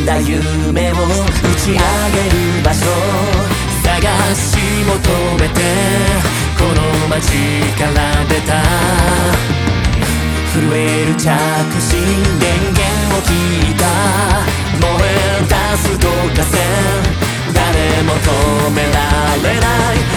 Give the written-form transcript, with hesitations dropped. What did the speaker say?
だ夢を打ち上げる場所探し求めてこの街から出た震える着信電源を聞いた燃え出す導火線誰も止められない